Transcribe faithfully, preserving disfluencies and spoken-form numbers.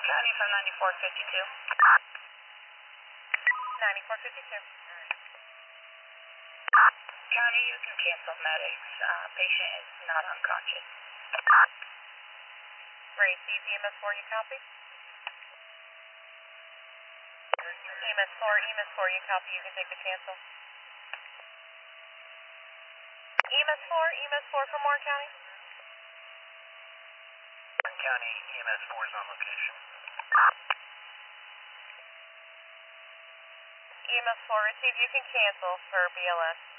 County from ninety-four fifty-two. ninety-four fifty-two. County, you can cancel medics. Uh, patient is not unconscious. Great. These E M S four, you copy? E M S four, E M S four, you copy. You can take the cancel. E M S four, E M S four from Warren County? Warren County, E M S four is on location. E M S four received. You can cancel for B L S.